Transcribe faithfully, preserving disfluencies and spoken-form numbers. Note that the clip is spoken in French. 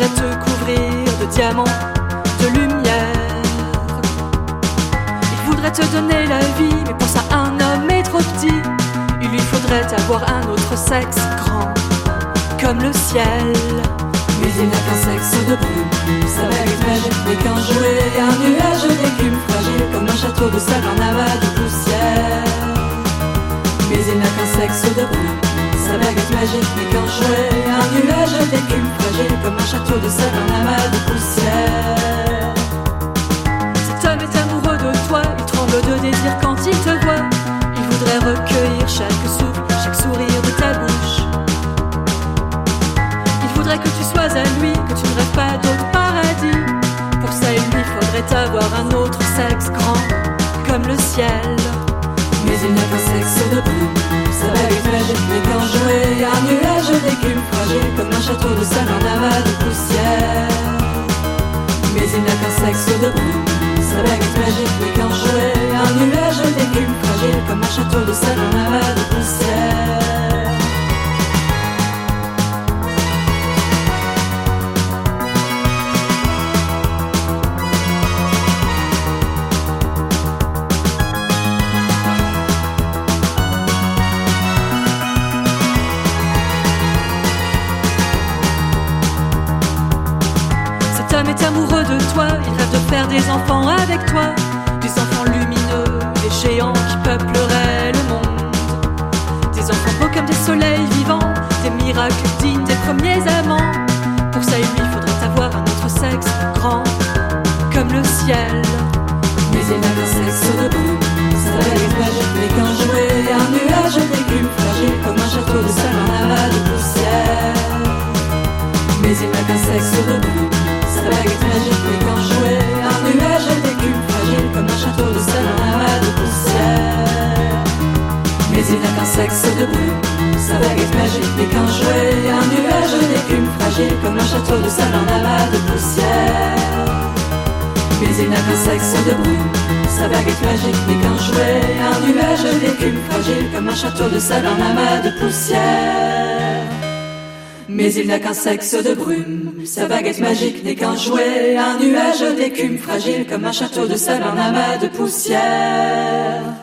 voudrait te couvrir de diamants, de lumière. Il voudrait te donner la vie, mais pour ça un homme est trop petit. Il lui faudrait avoir un autre sexe grand, comme le ciel. Mais il n'a qu'un sexe de brume, sa baguette magique n'est qu'un jouet, un nuage d'écume fragile comme un château de sable, un amas de poussière. Mais il n'a qu'un sexe de brume, sa baguette magique n'est qu'un jouet, un nuage d'écume fragile comme un château de sable, un amas de poussière. Cet homme est amoureux de toi, il tremble de désir quand il te voit. Il voudrait recueillir chaque souffle, chaque sourire de ta bouche. Il voudrait que tu sois à lui, que tu ne rêves pas d'autre paradis. Pour ça il lui faudrait avoir un autre sexe grand, comme le ciel. Mais il n'a qu'un sexe de brume, sa baguette magique n'est qu'un jouet, un nuage d'écume fragile comme un château de sable, un amas de poussière. Mais il n'a qu'un sexe de brume, sa baguette magique n'est qu'un jouet, un nuage d'écume fragile comme un château de sable, un amas de poussière. Cet homme est amoureux de toi, il rêve de faire des enfants avec toi, des enfants lumineux, des géants qui peupleraient le monde, des enfants beaux comme des soleils vivants, des miracles dignes des premiers amants. Pour ça il lui faudrait avoir un autre sexe grand, comme le ciel. Mais il n'a qu'un sexe de brume, sa baguette magique n'est qu'un jouet, un nuage d'écume fragile comme un château de sable, un amas de poussière. Mais il n'a qu'un sexe de brume, sa baguette magique n'est qu'un jouet, un nuage d'écume fragile comme un château de sable, un amas de poussière. Mais il n'a qu'un sexe de brume, sa baguette magique n'est qu'un jouet, un nuage d'écume fragile comme un château de sable, un amas de poussière. Mais il n'a qu'un sexe de brume, sa baguette magique n'est qu'un jouet, un nuage d'écume fragile comme un château de sable, un amas de poussière. Mais il n'a qu'un sexe de brume, sa baguette magique n'est qu'un jouet, un nuage d'écume fragile comme un château de sable, un amas de poussière.